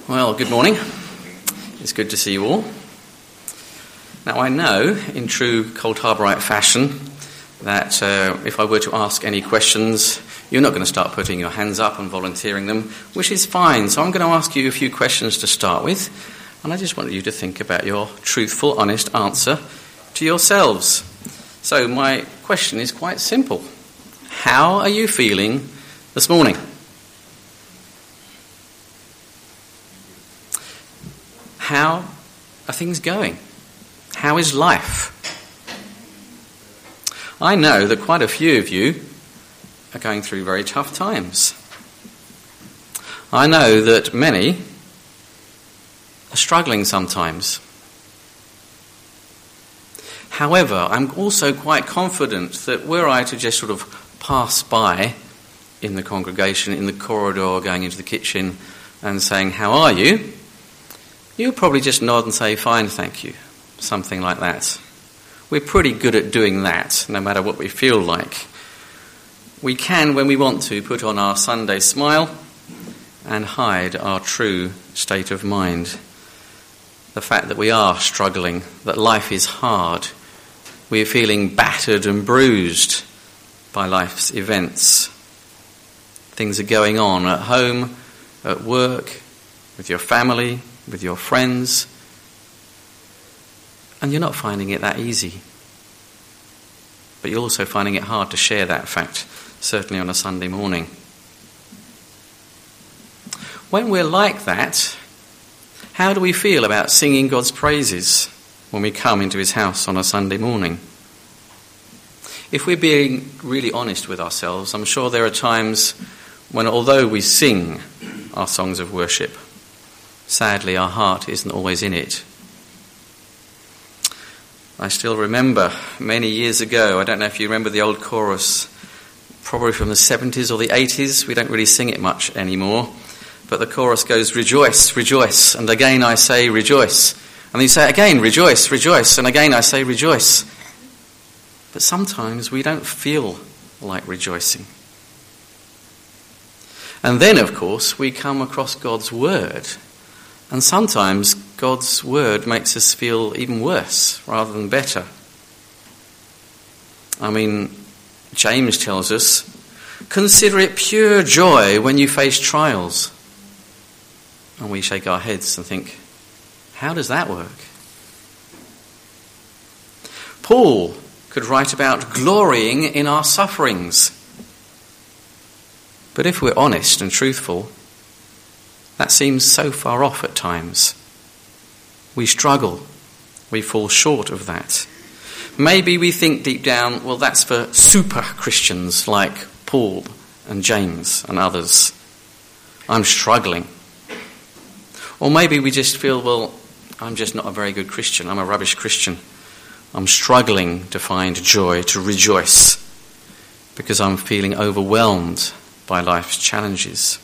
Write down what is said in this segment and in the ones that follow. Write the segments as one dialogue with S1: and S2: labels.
S1: Well, good morning. It's good to see you all. Now, I know, in true Cold Harbourite fashion, that if I were to ask any questions, you're not going to start putting your hands up and volunteering them, which is fine. So I'm going to ask you a few questions to start with, and I just want you to think about your truthful, honest answer to yourselves. So my question is quite simple. How are you feeling this morning? How are things going? How is life? I know that quite a few of you are going through very tough times. I know that many are struggling sometimes. However, I'm also quite confident that were I to just sort of pass by in the congregation, in the corridor, going into the kitchen and saying, "How are you?" you'll probably just nod and say, "Fine, thank you." Something like that. We're pretty good at doing that, no matter what we feel like. We can, when we want to, put on our Sunday smile and hide our true state of mind. The fact that we are struggling, that life is hard, we're feeling battered and bruised by life's events. Things are going on at home, at work, with your family, with your friends, and you're not finding it that easy. But you're also finding it hard to share that fact, certainly on a Sunday morning. When we're like that, how do we feel about singing God's praises when we come into his house on a Sunday morning? If we're being really honest with ourselves, I'm sure there are times when, although we sing our songs of worship, sadly our heart isn't always in it. I still remember many years ago, I don't know if you remember the old chorus, probably from the 70s or the 80s, we don't really sing it much anymore, but the chorus goes, "Rejoice, rejoice, and again I say rejoice." And then you say again, "Rejoice, rejoice, and again I say rejoice." But sometimes we don't feel like rejoicing. And then, of course, we come across God's word. And sometimes God's word makes us feel even worse rather than better. I mean, James tells us, "Consider it pure joy when you face trials." And we shake our heads and think, how does that work? Paul could write about glorying in our sufferings. But if we're honest and truthful, that seems so far off at times. We struggle. We fall short of that. Maybe we think deep down, well, that's for super Christians like Paul and James and others. I'm struggling. Or maybe we just feel, well, I'm just not a very good Christian. I'm a rubbish Christian. I'm struggling to find joy, to rejoice, because I'm feeling overwhelmed by life's challenges.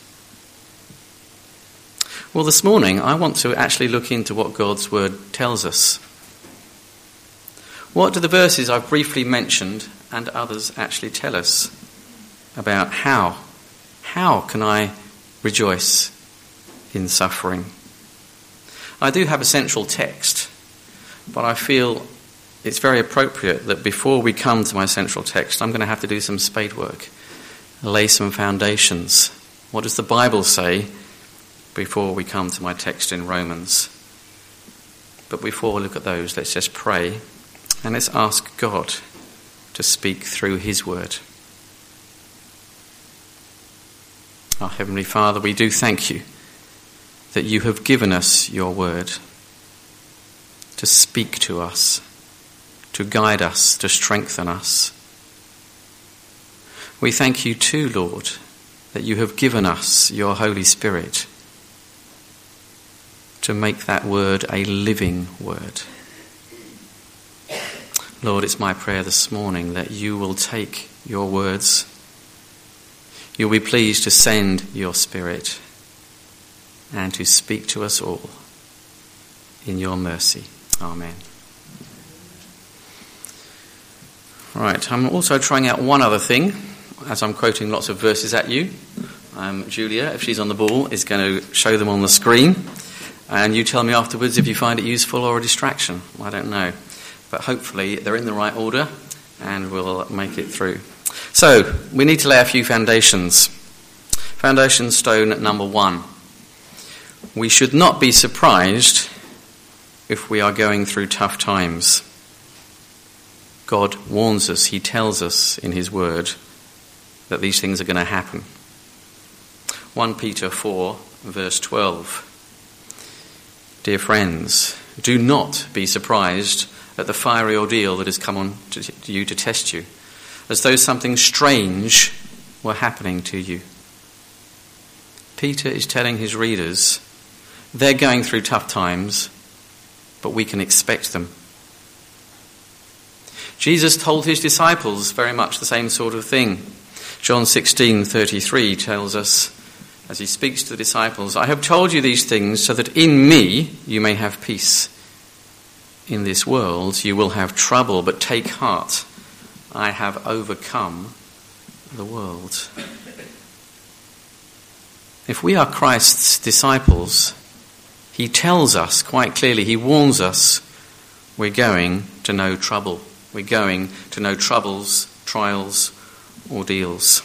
S1: Well, this morning I want to actually look into what God's word tells us. What do the verses I've briefly mentioned and others actually tell us about how can I rejoice in suffering? I do have a central text, but I feel it's very appropriate that before we come to my central text, I'm going to have to do some spade work, lay some foundations. What does the Bible say before we come to my text in Romans? But before we look at those, let's just pray and let's ask God to speak through his word. Our Heavenly Father, we do thank you that you have given us your word to speak to us, to guide us, to strengthen us. We thank you too, Lord, that you have given us your Holy Spirit to make that word a living word. Lord, it's my prayer this morning that you will take your words, you'll be pleased to send your Spirit and to speak to us all in your mercy. Amen. Right, I'm also trying out one other thing as I'm quoting lots of verses at you. Julia, if she's on the ball, is going to show them on the screen. And you tell me afterwards if you find it useful or a distraction. I don't know. But hopefully they're in the right order and we'll make it through. So, we need to lay a few foundations. Foundation stone number 1. We should not be surprised if we are going through tough times. God warns us, he tells us in his word that these things are going to happen. 1 Peter 4, verse 12. Dear friends, do not be surprised at the fiery ordeal that has come on to you to test you, as though something strange were happening to you. Peter is telling his readers they're going through tough times, but we can expect them. Jesus told his disciples very much the same sort of thing. John 16:33 tells us, as he speaks to the disciples, I have told you these things so that in me you may have peace. In this world you will have trouble, but take heart. I have overcome the world. If we are Christ's disciples, he tells us quite clearly, he warns us, we're going to know trouble. We're going to know troubles, trials, ordeals.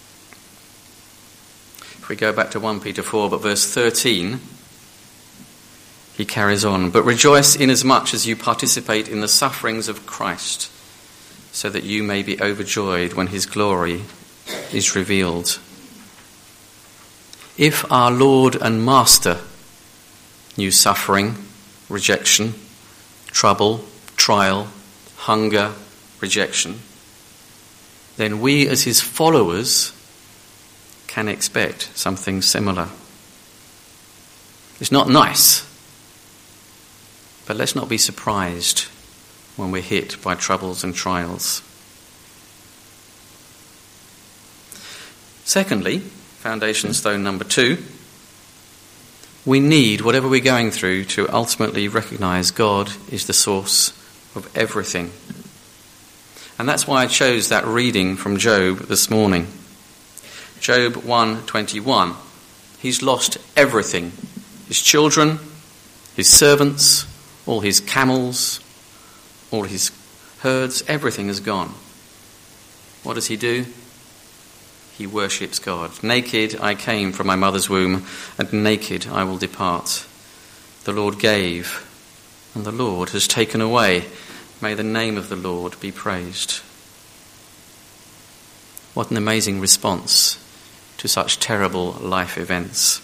S1: If we go back to 1 Peter 4, but verse 13, he carries on. But rejoice inasmuch as you participate in the sufferings of Christ, so that you may be overjoyed when his glory is revealed. If our Lord and Master knew suffering, rejection, trouble, trial, hunger, rejection, then we as his followers can expect something similar. It's not nice, but let's not be surprised when we're hit by troubles and trials. Secondly, foundation stone number 2, we need, whatever we're going through, to ultimately recognise God is the source of everything. And that's why I chose that reading from Job this morning. Job 1:21. He's lost everything. His children, his servants, all his camels, all his herds, everything is gone. What does he do? He worships God. Naked I came from my mother's womb, and naked I will depart. The Lord gave, and the Lord has taken away. May the name of the Lord be praised. What an amazing response to such terrible life events.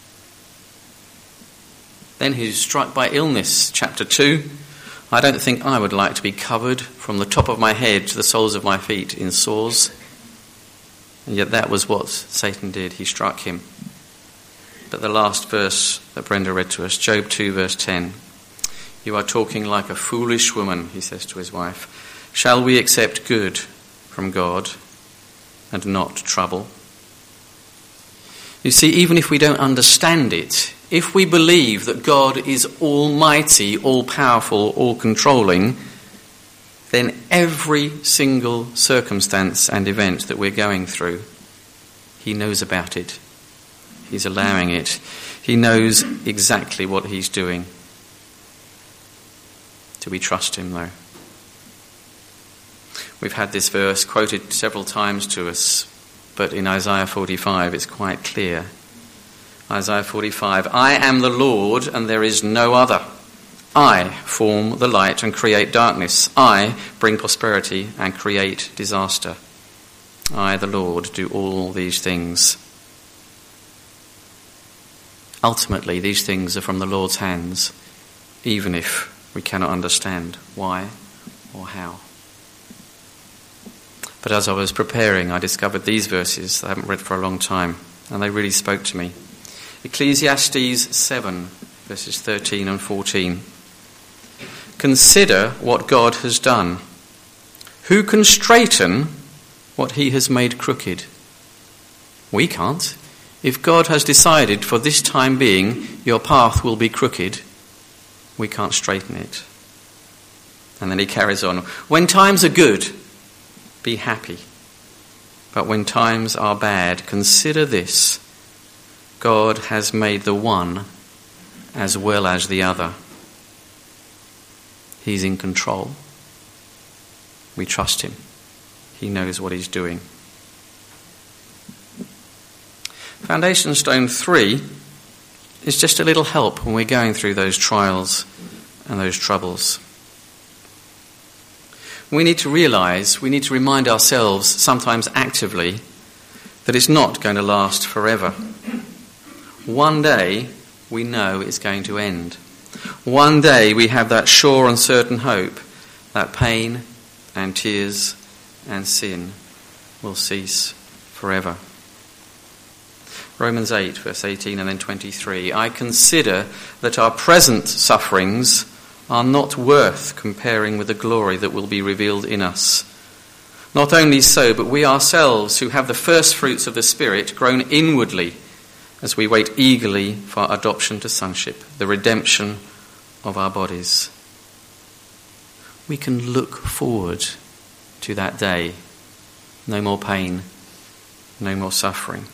S1: Then he's struck by illness, chapter 2. I don't think I would like to be covered from the top of my head to the soles of my feet in sores. And yet that was what Satan did. He struck him. But the last verse that Brenda read to us, Job 2 verse 10. You are talking like a foolish woman, he says to his wife. Shall we accept good from God and not trouble? You see, even if we don't understand it, if we believe that God is almighty, all-powerful, all-controlling, then every single circumstance and event that we're going through, he knows about it. He's allowing it. He knows exactly what he's doing. Do we trust him, though? We've had this verse quoted several times to us, but in Isaiah 45 it's quite clear. Isaiah 45, I am the Lord and there is no other. I form the light and create darkness. I bring prosperity and create disaster. I, the Lord, do all these things. Ultimately, these things are from the Lord's hands, even if we cannot understand why or how. But as I was preparing, I discovered these verses that I haven't read for a long time, and they really spoke to me. Ecclesiastes 7, verses 13 and 14. Consider what God has done. Who can straighten what he has made crooked? We can't. If God has decided for this time being your path will be crooked, we can't straighten it. And then he carries on. When times are good, be happy. But when times are bad, consider this: God has made the one as well as the other. He's in control. We trust him. He knows what he's doing. Foundation stone 3 is just a little help when we're going through those trials and those troubles. We need to realise, we need to remind ourselves, sometimes actively, that it's not going to last forever. One day we know it's going to end. One day we have that sure and certain hope that pain and tears and sin will cease forever. Romans 8, verse 18 and then 23. I consider that our present sufferings are not worth comparing with the glory that will be revealed in us. Not only so, but we ourselves who have the first fruits of the Spirit groan inwardly as we wait eagerly for adoption to sonship, the redemption of our bodies. We can look forward to that day. No more pain, no more suffering.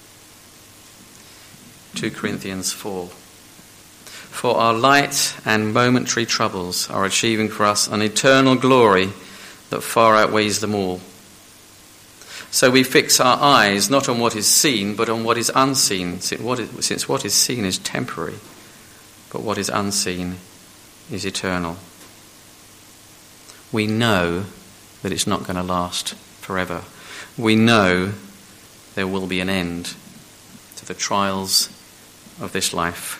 S1: 2 Corinthians 4. For our light and momentary troubles are achieving for us an eternal glory that far outweighs them all. So we fix our eyes not on what is seen, but on what is unseen, since what is seen is temporary, but what is unseen is eternal. We know that it's not going to last forever. We know there will be an end to the trials of this life.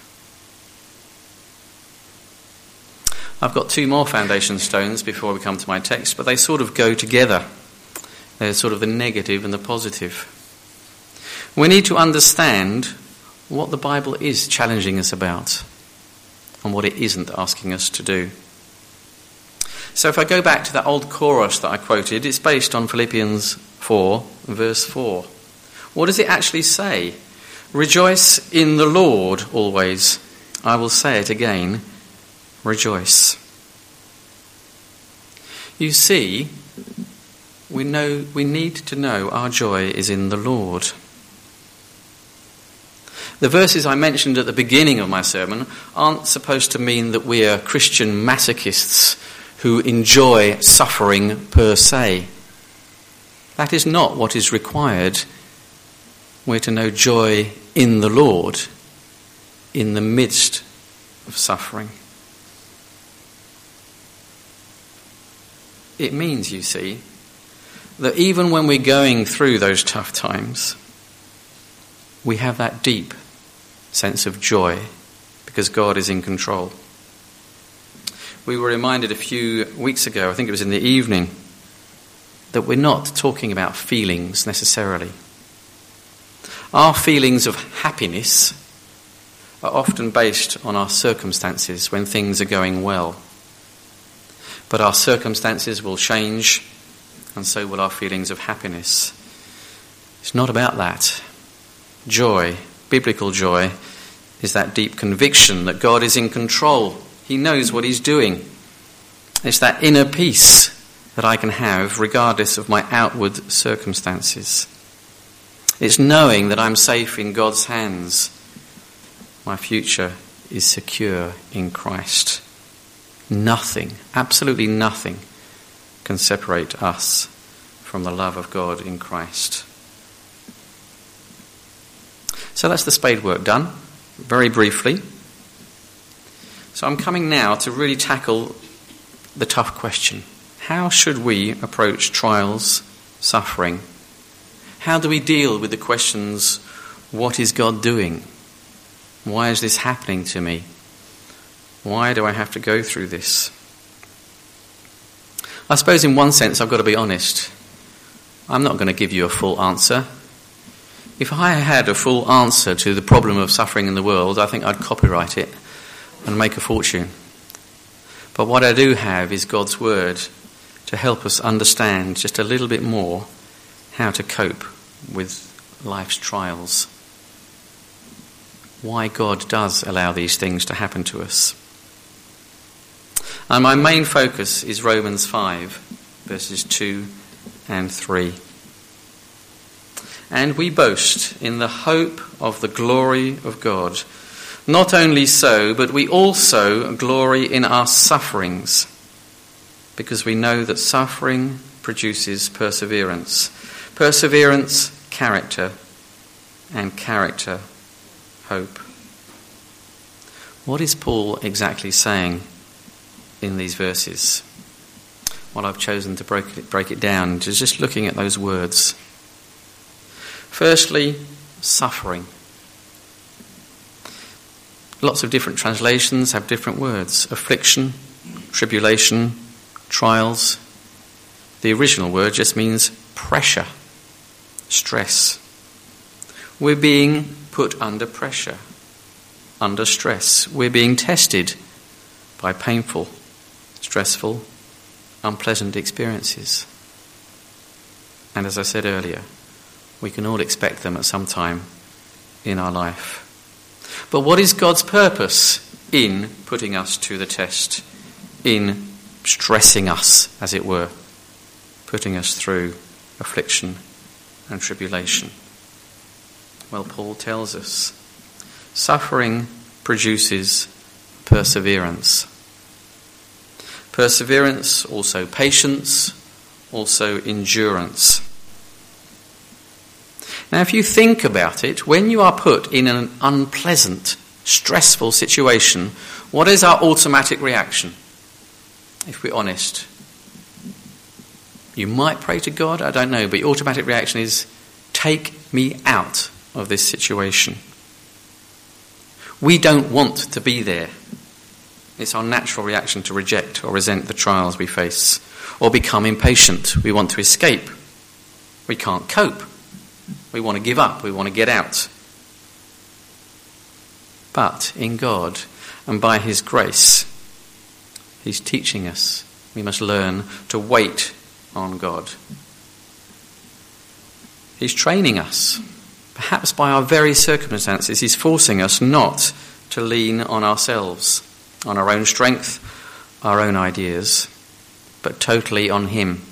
S1: I've got 2 more foundation stones before we come to my text, but they sort of go together. They're sort of the negative and the positive. We need to understand what the Bible is challenging us about and what it isn't asking us to do. So if I go back to that old chorus that I quoted, it's based on Philippians 4, verse 4. What does it actually say? Rejoice in the Lord always. I will say it again. Rejoice. You see, we need to know our joy is in the Lord. The verses I mentioned at the beginning of my sermon aren't supposed to mean that we are Christian masochists who enjoy suffering per se. That is not what is required. We're to know joy in the Lord, in the midst of suffering. It means, you see, that even when we're going through those tough times, we have that deep sense of joy because God is in control. We were reminded a few weeks ago, I think it was in the evening, that we're not talking about feelings necessarily. Our feelings of happiness are often based on our circumstances when things are going well. But our circumstances will change, and so will our feelings of happiness. It's not about that. Joy, biblical joy, is that deep conviction that God is in control. He knows what he's doing. It's that inner peace that I can have regardless of my outward circumstances. It's knowing that I'm safe in God's hands. My future is secure in Christ. Nothing, absolutely nothing, can separate us from the love of God in Christ. So that's the spade work done, very briefly. So I'm coming now to really tackle the tough question. How should we approach trials, suffering? How do we deal with the questions, what is God doing? Why is this happening to me? Why do I have to go through this? I suppose in one sense I've got to be honest. I'm not going to give you a full answer. If I had a full answer to the problem of suffering in the world, I think I'd copyright it and make a fortune. But what I do have is God's word to help us understand just a little bit more how to cope with life's trials. Why God does allow these things to happen to us. And my main focus is Romans 5, verses 2 and 3. and we boast in the hope of the glory of God. Not only so, but we also glory in our sufferings, because we know that suffering produces perseverance. Perseverance, character, and character, hope. What is Paul exactly saying in these verses? Well, I've chosen to break it down to just looking at those words. Firstly, suffering. Lots of different translations have different words. Affliction, tribulation, trials. The original word just means pressure, stress. We're being put under pressure, under stress. We're being tested by painful, stressful, unpleasant experiences. And as I said earlier, we can all expect them at some time in our life. But what is God's purpose in putting us to the test, in stressing us, as it were, putting us through affliction and tribulation? Well, Paul tells us, suffering produces perseverance. Perseverance, also patience, also endurance. Now, if you think about it, when you are put in an unpleasant, stressful situation, what is our automatic reaction? If we're honest. You might pray to God, I don't know, but your automatic reaction is, take me out of this situation. We don't want to be there. It's our natural reaction to reject or resent the trials we face, or become impatient. We want to escape. We can't cope. We want to give up. We want to get out. But in God and by his grace, he's teaching us we must learn to wait on God. He's training us. Perhaps by our very circumstances, he's forcing us not to lean on ourselves, on our own strength, our own ideas, but totally on him.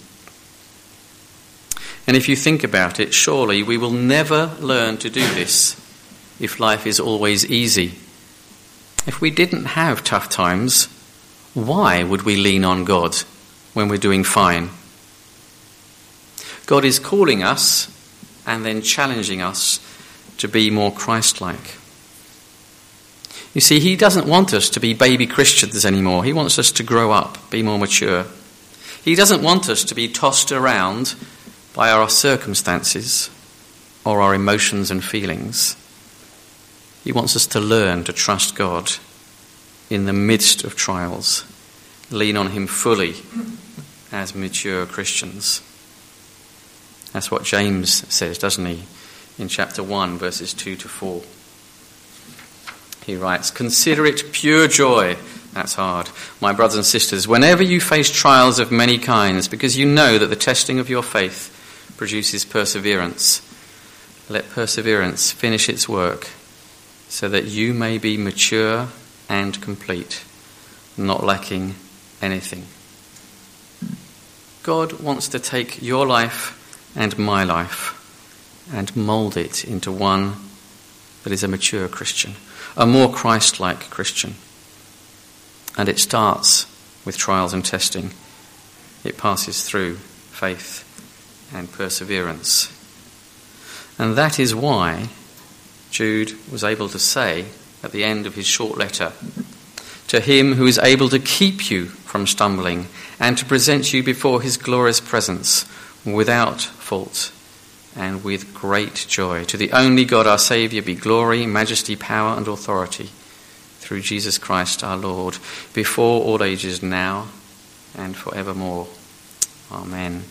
S1: And if you think about it, surely we will never learn to do this if life is always easy. If we didn't have tough times, why would we lean on God when we're doing fine? God is calling us and then challenging us to be more Christ-like. You see, he doesn't want us to be baby Christians anymore. He wants us to grow up, be more mature. He doesn't want us to be tossed around by our circumstances or our emotions and feelings. He wants us to learn to trust God in the midst of trials, lean on him fully as mature Christians. That's what James says, doesn't he, in chapter 1, verses 2 to 4. He writes, "Consider it pure joy," that's hard, "my brothers and sisters, whenever you face trials of many kinds, because you know that the testing of your faith produces perseverance. Let perseverance finish its work, so that you may be mature and complete, not lacking anything." God wants to take your life and my life and mould it into one that is a mature Christian, a more Christ-like Christian. And it starts with trials and testing. It passes through faith and perseverance. And that is why Jude was able to say at the end of his short letter, "To him who is able to keep you from stumbling and to present you before his glorious presence without fault and with great joy. To the only God our Saviour be glory, majesty, power and authority through Jesus Christ our Lord, before all ages, now and forevermore. Amen."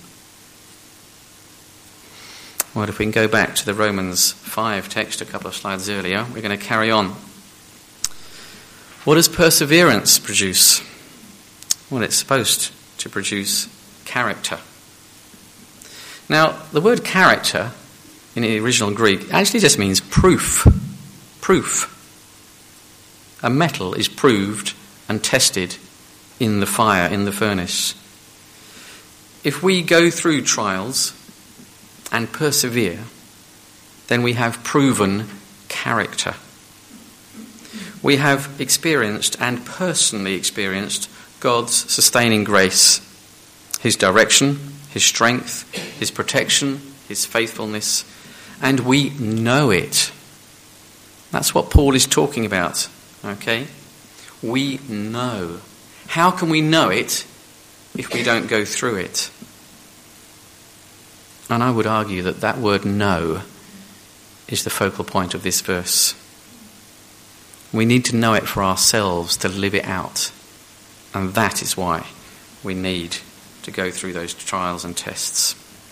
S1: Well, if we can go back to the Romans 5 text a couple of slides earlier, we're going to carry on. What does perseverance produce? Well, it's supposed to produce character. Now, the word character in the original Greek actually just means proof. Proof. A metal is proved and tested in the fire, in the furnace. If we go through trials and persevere, then we have proven character. We have experienced and personally experienced God's sustaining grace, his direction, his strength, his protection, his faithfulness, and we know it. That's what Paul is talking about, okay? We know. How can we know it if we don't go through it? And I would argue that that word know is the focal point of this verse. We need to know it for ourselves to live it out. And that is why we need to go through those trials and tests.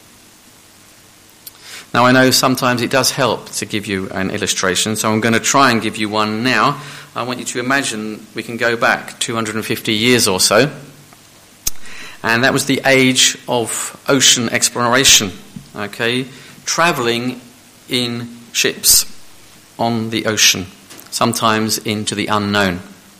S1: Now, I know sometimes it does help to give you an illustration, so I'm going to try and give you one now. I want you to imagine we can go back 250 years or so, and that was the age of ocean exploration, okay? Travelling in ships on the ocean, sometimes into the unknown.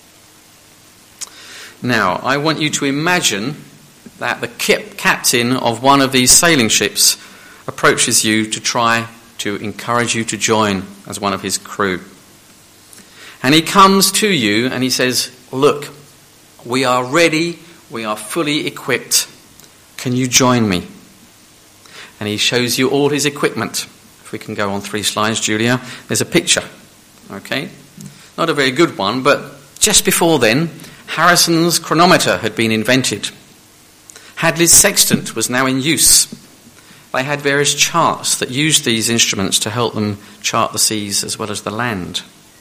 S1: Now, I want you to imagine that the captain of one of these sailing ships approaches you to try to encourage you to join as one of his crew. And he comes to you and he says, look, we are ready, we are fully equipped. Can you join me? And he shows you all his equipment. If we can go on 3 slides, Julia, there's a picture. Okay? Not a very good one, but just before then, Harrison's chronometer had been invented. Hadley's sextant was now in use. They had various charts that used these instruments to help them chart the seas as well as the land.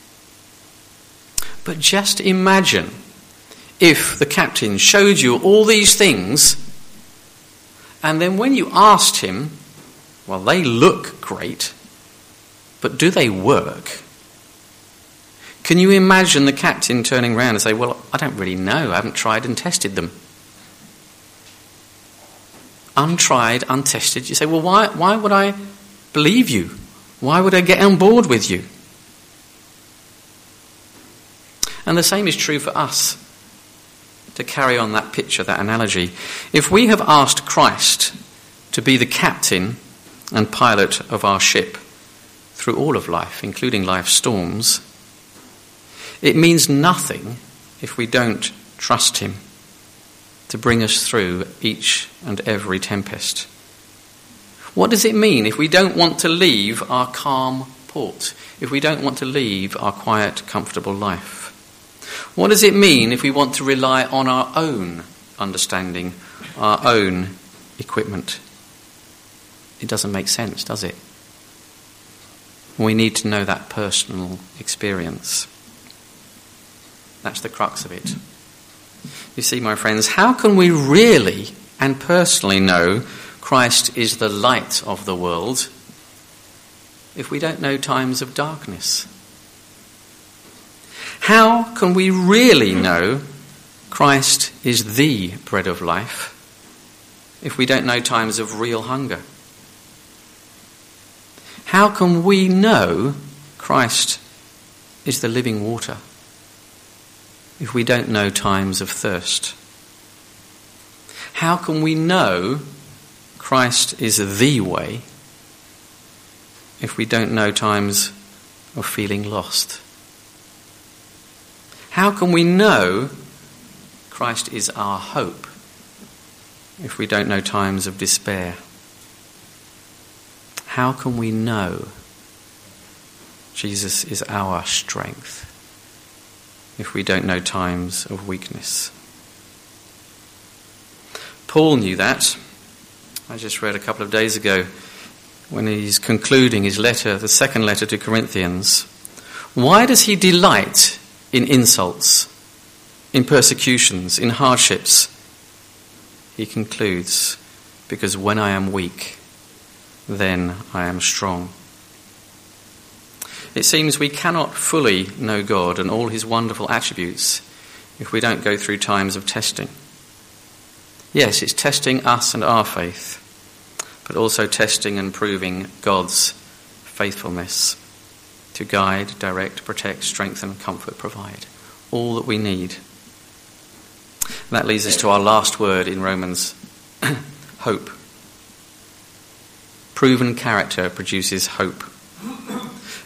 S1: But just imagine if the captain showed you all these things, and then when you asked him, well, they look great, but do they work? Can you imagine the captain turning around and say, well, I don't really know, I haven't tried and tested them. Untried, untested. You say, well, why would I believe you? Why would I get on board with you? And the same is true for us, to carry on that picture, that analogy. If we have asked Christ to be the captain and pilot of our ship through all of life, including life's storms, it means nothing if we don't trust him to bring us through each and every tempest. What does it mean if we don't want to leave our calm port, if we don't want to leave our quiet, comfortable life? What does it mean if we want to rely on our own understanding, our own equipment? It doesn't make sense, does it? We need to know that personal experience. That's the crux of it. You see, my friends, how can we really and personally know Christ is the light of the world if we don't know times of darkness? How can we really know Christ is the bread of life if we don't know times of real hunger? How can we know Christ is the living water if we don't know times of thirst? How can we know Christ is the way if we don't know times of feeling lost? How can we know Christ is our hope if we don't know times of despair? How can we know Jesus is our strength if we don't know times of weakness? Paul knew that. I just read a couple of days ago when he's concluding his letter, the second letter to Corinthians. Why does he delight in insults, in persecutions, in hardships? He concludes, because when I am weak, then I am strong. It seems we cannot fully know God and all his wonderful attributes if we don't go through times of testing. Yes, it's testing us and our faith, but also testing and proving God's faithfulness to guide, direct, protect, strengthen, comfort, provide. All that we need. That leads us to our last word in Romans, hope. Proven character produces hope.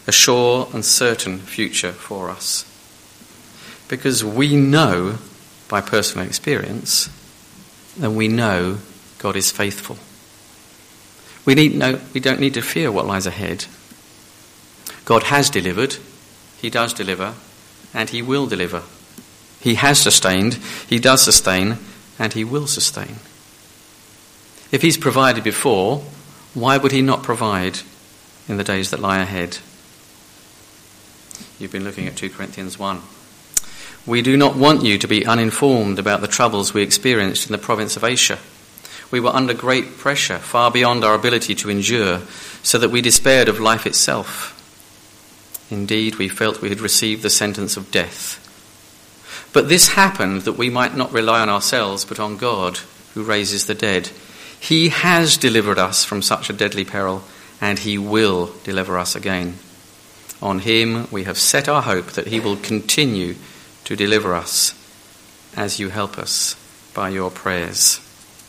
S1: a sure and certain future for us. Because we know by personal experience, and we know God is faithful. We don't need to fear what lies ahead. God has delivered, he does deliver, and he will deliver. He has sustained, he does sustain, and he will sustain. If he's provided before, why would he not provide in the days that lie ahead? You've been looking at 2 Corinthians 1. We do not want you to be uninformed about the troubles we experienced in the province of Asia. We were under great pressure, far beyond our ability to endure, so that we despaired of life itself. Indeed, we felt we had received the sentence of death. But this happened that we might not rely on ourselves, but on God, who raises the dead. He has delivered us from such a deadly peril, and he will deliver us again. On him we have set our hope that he will continue to deliver us as you help us by your prayers.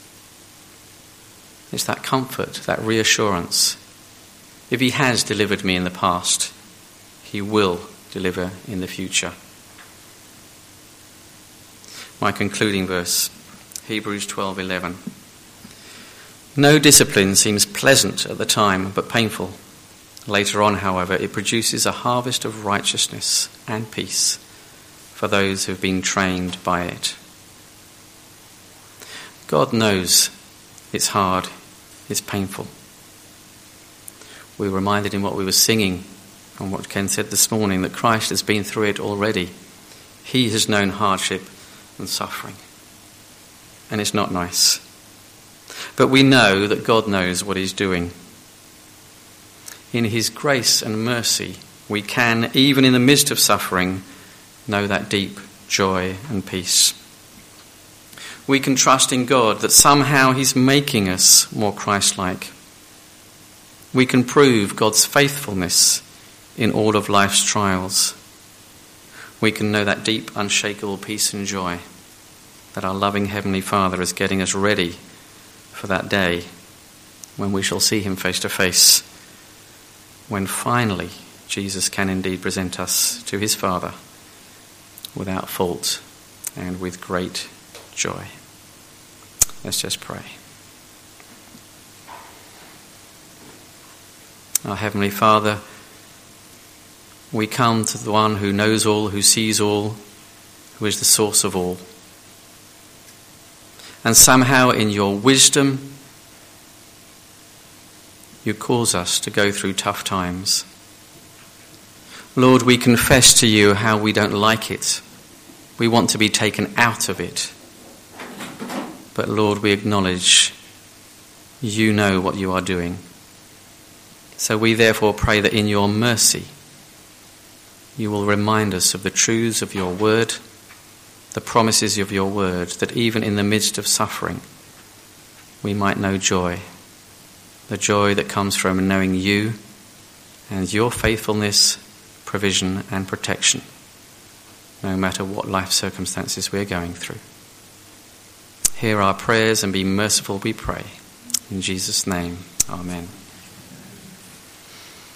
S1: It's that comfort, that reassurance. If he has delivered me in the past, he will deliver in the future. My concluding verse, Hebrews 12:11. No discipline seems pleasant at the time, but painful. Later on, however, it produces a harvest of righteousness and peace for those who have been trained by it. God knows it's hard, it's painful. We were reminded in what we were singing and what Ken said this morning that Christ has been through it already. He has known hardship and suffering. And it's not nice. But we know that God knows what he's doing. In his grace and mercy, we can, even in the midst of suffering, know that deep joy and peace. We can trust in God that somehow he's making us more Christ-like. We can prove God's faithfulness in all of life's trials. We can know that deep, unshakable peace and joy that our loving Heavenly Father is getting us ready for that day when we shall see him face to face, when finally Jesus can indeed present us to his Father without fault and with great joy. Let's just pray. Our Heavenly Father, we come to the one who knows all, who sees all, who is the source of all. And somehow in your wisdom, you cause us to go through tough times. Lord, we confess to you how we don't like it. We want to be taken out of it. But Lord, we acknowledge you know what you are doing. So we therefore pray that in your mercy, you will remind us of the truths of your word, the promises of your word, that even in the midst of suffering, we might know joy, the joy that comes from knowing you and your faithfulness, provision and protection, no matter what life circumstances we're going through. Hear our prayers and be merciful, we pray. In Jesus' name, amen.